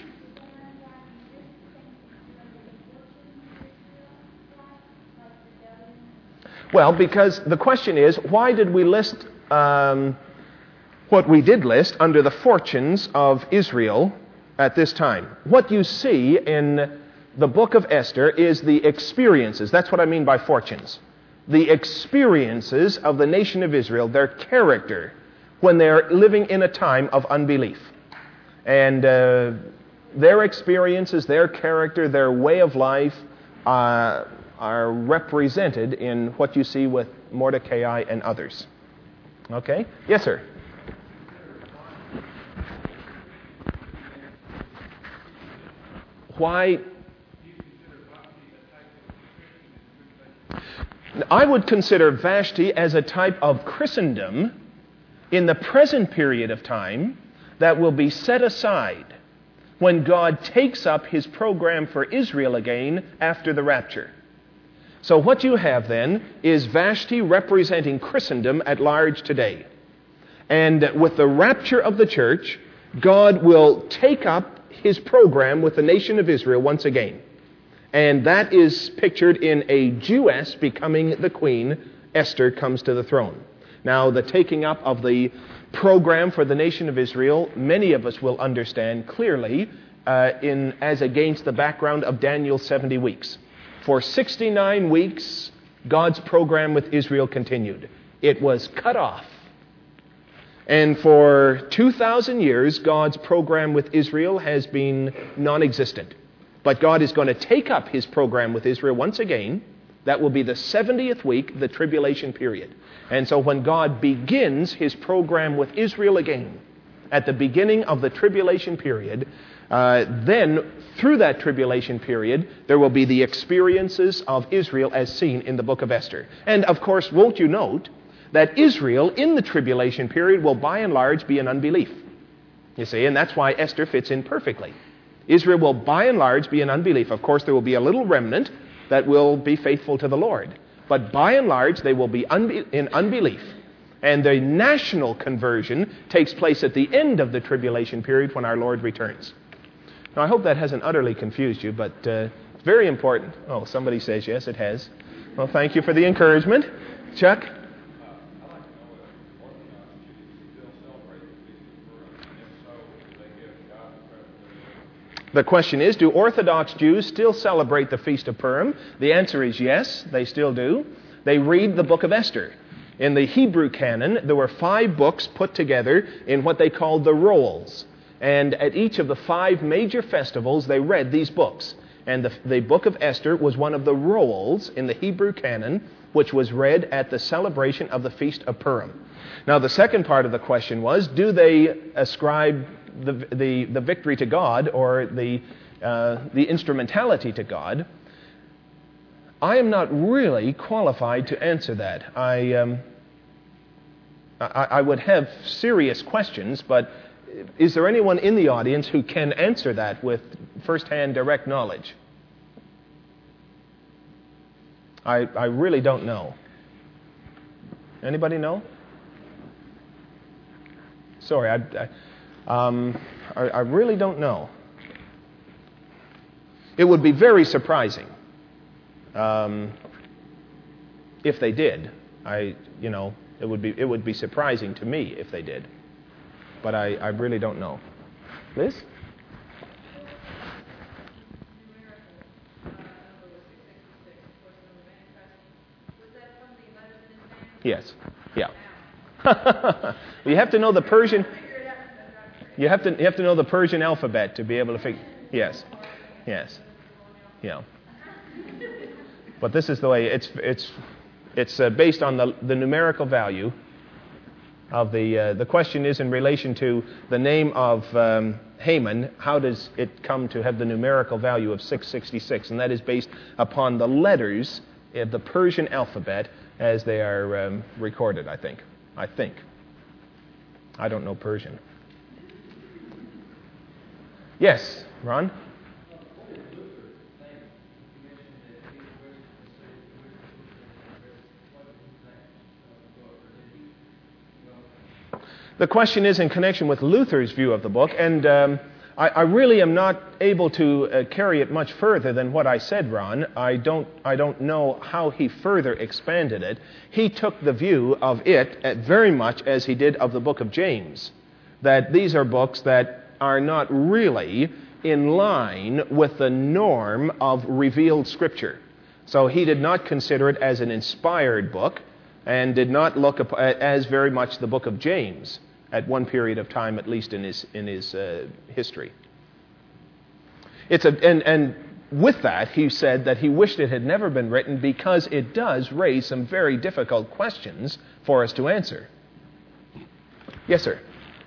Well, because the question is, why did we list um, what we did list under the fortunes of Israel at this time? What you see in the book of Esther is the experiences. That's what I mean by fortunes. The experiences of the nation of Israel, their character, when they're living in a time of unbelief. And uh, their experiences, their character, their way of life uh, are represented in what you see with Mordecai and others. Okay? Yes, sir? Why? I would consider Vashti as a type of Christendom in the present period of time that will be set aside when God takes up His program for Israel again after the rapture. So what you have then is Vashti representing Christendom at large today. And with the rapture of the church, God will take up His program with the nation of Israel once again. And that is pictured in a Jewess becoming the queen. Esther comes to the throne. Now, the taking up of the program for the nation of Israel, many of us will understand clearly uh, in as against the background of Daniel's seventy weeks. For sixty-nine weeks, God's program with Israel continued. It was cut off. And for two thousand years, God's program with Israel has been non-existent. But God is going to take up His program with Israel once again. That will be the seventieth week, the tribulation period. And so when God begins His program with Israel again, at the beginning of the tribulation period, uh, then through that tribulation period, there will be the experiences of Israel as seen in the book of Esther. And of course, won't you note that Israel in the tribulation period will by and large be in unbelief. You see, and that's why Esther fits in perfectly. Israel will by and large be in unbelief. Of course, there will be a little remnant that will be faithful to the Lord. But by and large, they will be unbe- in unbelief. And the national conversion takes place at the end of the tribulation period when our Lord returns. Now, I hope that hasn't utterly confused you, but uh, it's very important. Oh, somebody says yes, it has. Well, thank you for the encouragement. Chuck? The question is, do Orthodox Jews still celebrate the Feast of Purim? The answer is yes, they still do. They read the book of Esther. In the Hebrew canon, there were five books put together in what they called the rolls. And at each of the five major festivals, they read these books. And the, the book of Esther was one of the rolls in the Hebrew canon, which was read at the celebration of the Feast of Purim. Now, the second part of the question was, do they ascribe the the, the victory to God or the uh, the instrumentality to God? I am not really qualified to answer that. I, um, I I would have serious questions, but is there anyone in the audience who can answer that with first-hand direct knowledge? I I really don't know. Anybody know? Sorry, I, I, um, I, I really don't know. It would be very surprising um, if they did. I, you know, it would be it would be surprising to me if they did, but I, I really don't know. Liz? Yes. Yeah. You have to know the Persian. You have to you have to know the Persian alphabet to be able to figure. Yes. Yes. Yeah. But this is the way it's it's it's uh, based on the the numerical value of the uh, the question is in relation to the name of um, Haman. How does it come to have the numerical value of six sixty-six? And that is based upon the letters of the Persian alphabet as they are um, recorded. I think. I think. I don't know Persian. Yes, Ron? The question is in connection with Luther's view of the book, and um, I, I really am not able to uh, carry it much further than what I said, Ron. I don't, I don't know how he further expanded it. He took the view of it uh, very much as he did of the book of James, that these are books that are not really in line with the norm of revealed Scripture. So he did not consider it as an inspired book and did not look up as very much the book of James at one period of time, at least in his in his uh, history. It's a, and, and with that, he said that he wished it had never been written because it does raise some very difficult questions for us to answer. Yes, sir.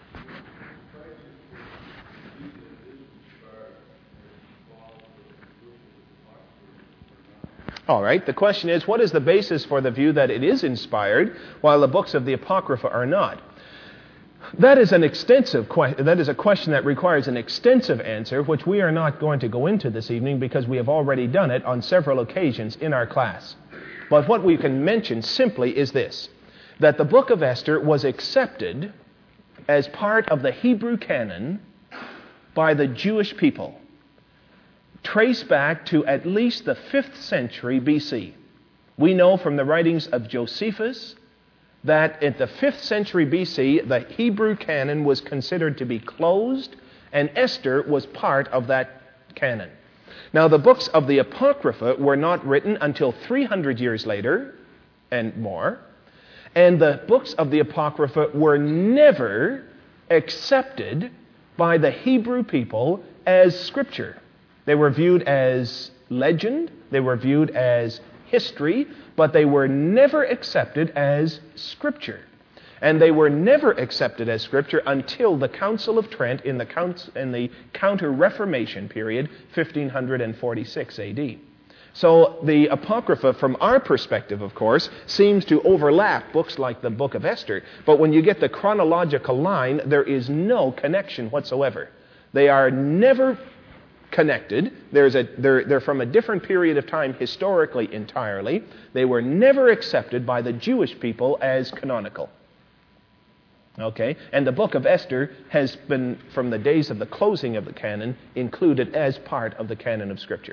All right, the question is, what is the basis for the view that it is inspired while the books of the Apocrypha are not? That is an extensive que- that is a question that requires an extensive answer, which we are not going to go into this evening because we have already done it on several occasions in our class. But what we can mention simply is this, that the book of Esther was accepted as part of the Hebrew canon by the Jewish people, trace back to at least the fifth century B C. We know from the writings of Josephus that at the fifth century B C, the Hebrew canon was considered to be closed, and Esther was part of that canon. Now, the books of the Apocrypha were not written until three hundred years later and more, and the books of the Apocrypha were never accepted by the Hebrew people as Scripture. They were viewed as legend, they were viewed as history, but they were never accepted as Scripture. And they were never accepted as Scripture until the Council of Trent in the, Count- in the Counter-Reformation period, fifteen forty-six A D. So the Apocrypha, from our perspective, of course, seems to overlap books like the Book of Esther. But when you get the chronological line, there is no connection whatsoever. They are never connected. There's a, they're, they're from a different period of time historically entirely. They were never accepted by the Jewish people as canonical. Okay? And the book of Esther has been, from the days of the closing of the canon, included as part of the canon of Scripture.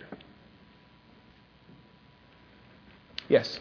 Yes?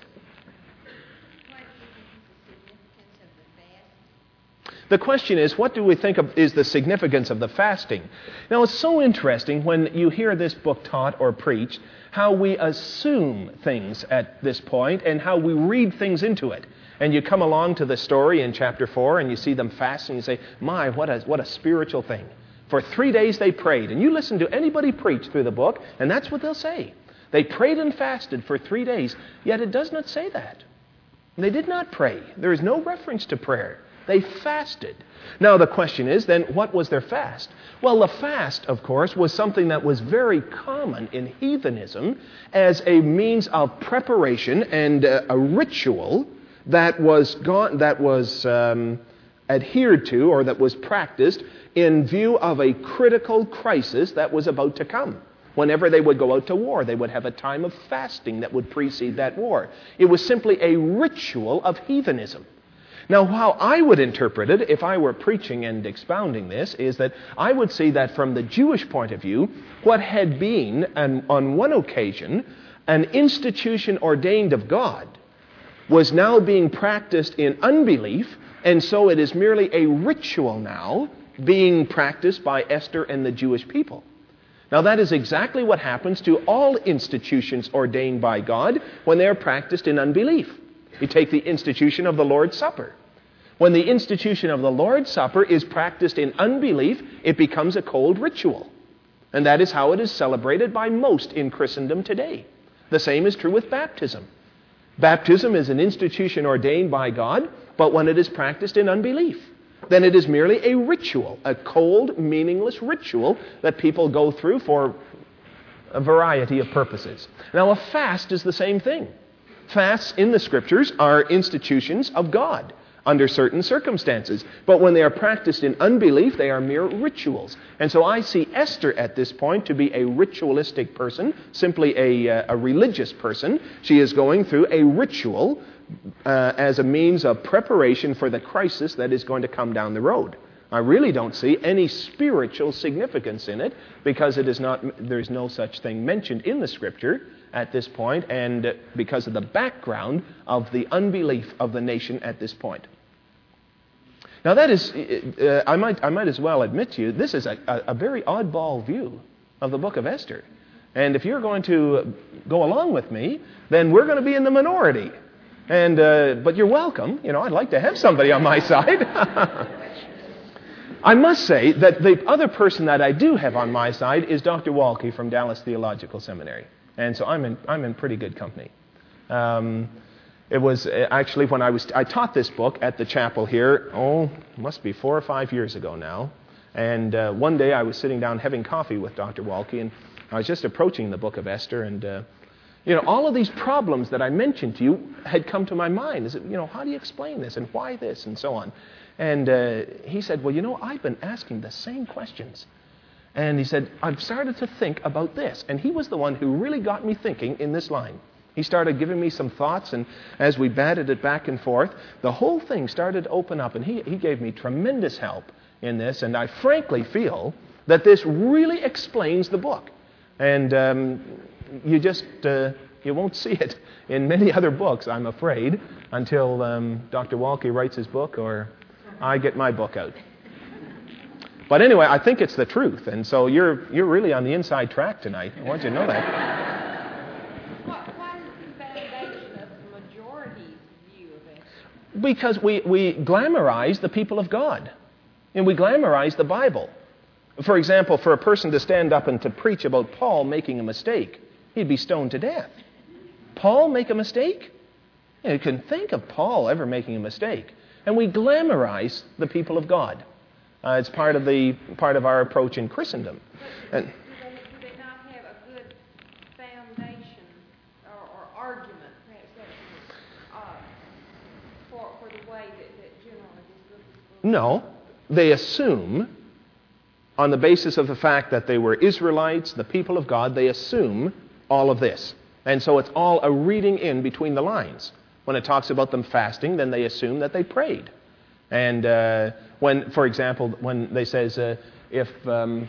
The question is, what do we think of, is the significance of the fasting? Now, it's so interesting when you hear this book taught or preached, how we assume things at this point and how we read things into it. And you come along to the story in chapter four and you see them fasting and you say, my, what a, what a spiritual thing. For three days they prayed. And you listen to anybody preach through the book, and that's what they'll say. They prayed and fasted for three days, yet it does not say that. They did not pray. There is no reference to prayer. They fasted. Now the question is then, what was their fast? Well, the fast, of course, was something that was very common in heathenism as a means of preparation and uh, a ritual that was gone, that was um, adhered to or that was practiced in view of a critical crisis that was about to come. Whenever they would go out to war, they would have a time of fasting that would precede that war. It was simply a ritual of heathenism. Now, how I would interpret it, if I were preaching and expounding this, is that I would see that from the Jewish point of view, what had been, an, on one occasion, an institution ordained of God, was now being practiced in unbelief, and so it is merely a ritual now being practiced by Esther and the Jewish people. Now, that is exactly what happens to all institutions ordained by God when they are practiced in unbelief. You take the institution of the Lord's Supper. When the institution of the Lord's Supper is practiced in unbelief, it becomes a cold ritual. And that is how it is celebrated by most in Christendom today. The same is true with baptism. Baptism is an institution ordained by God, but when it is practiced in unbelief, then it is merely a ritual, a cold, meaningless ritual that people go through for a variety of purposes. Now, a fast is the same thing. Fasts in the Scriptures are institutions of God under certain circumstances. But when they are practiced in unbelief, they are mere rituals. And so I see Esther at this point to be a ritualistic person, simply a, a religious person. She is going through a ritual uh, as a means of preparation for the crisis that is going to come down the road. I really don't see any spiritual significance in it because it is not, there's no such thing mentioned in the Scripture at this point, and because of the background of the unbelief of the nation at this point. Now that is, uh, I might I might as well admit to you, this is a, a, a very oddball view of the book of Esther. And if you're going to go along with me, then we're going to be in the minority. And uh, but you're welcome. You know, I'd like to have somebody on my side. I must say that the other person that I do have on my side is Doctor Walke from Dallas Theological Seminary. And so I'm in, I'm in pretty good company. Um, it was actually when I was, I taught this book at the chapel here, oh, must be four or five years ago now. And uh, one day I was sitting down having coffee with Doctor Walke, and I was just approaching the book of Esther, and uh, you know, all of these problems that I mentioned to you had come to my mind. Is it, you know, how do you explain this, and why this, and so on? And uh, he said, well, you know, I've been asking the same questions. And he said, I've started to think about this. And he was the one who really got me thinking in this line. He started giving me some thoughts, and as we batted it back and forth, the whole thing started to open up, and he, he gave me tremendous help in this. And I frankly feel that this really explains the book. And um, you just, uh, you won't see it in many other books, I'm afraid, until um, Doctor Walke writes his book or I get my book out. But anyway, I think it's the truth, and so you're you're really on the inside track tonight. I want you to know that. What, what is the foundation of the majority's view of it? Because we, we glamorize the people of God, and we glamorize the Bible. For example, for a person to stand up and to preach about Paul making a mistake, he'd be stoned to death. Paul make a mistake? You can think of Paul ever making a mistake. And we glamorize the people of God. Uh, it's part of the part of our approach in Christendom. And, do, they, do they not have a good foundation or, or argument, perhaps that's uh, for, for the way that, that generally this book is? no, they assume, on the basis of the fact that they were Israelites, the people of God, they assume all of this. And so it's all a reading in between the lines. When it talks about them fasting, then they assume that they prayed. And uh, when, for example, when they says, uh, if um,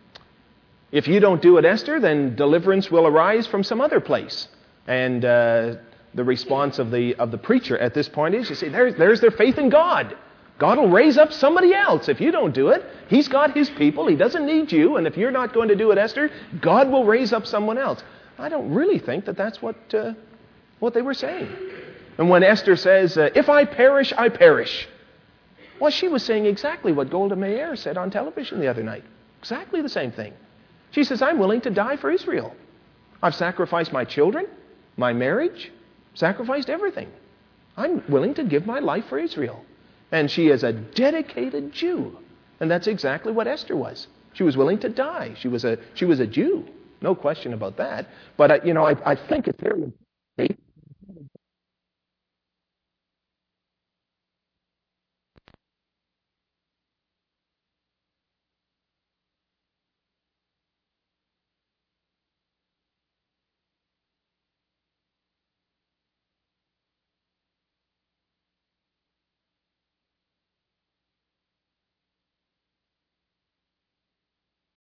if you don't do it, Esther, then deliverance will arise from some other place. And uh, the response of the of the preacher at this point is, you see, there's there's their faith in God. God will raise up somebody else if you don't do it. He's got His people. He doesn't need you. And if you're not going to do it, Esther, God will raise up someone else. I don't really think that that's what uh, what they were saying. And when Esther says, uh, if I perish, I perish. Well, she was saying exactly what Golda Meir said on television the other night. Exactly the same thing. She says, I'm willing to die for Israel. I've sacrificed my children, my marriage, sacrificed everything. I'm willing to give my life for Israel. And she is a dedicated Jew. And that's exactly what Esther was. She was willing to die. She was a, she was a Jew. No question about that. But, uh, you know, I, I think it's very important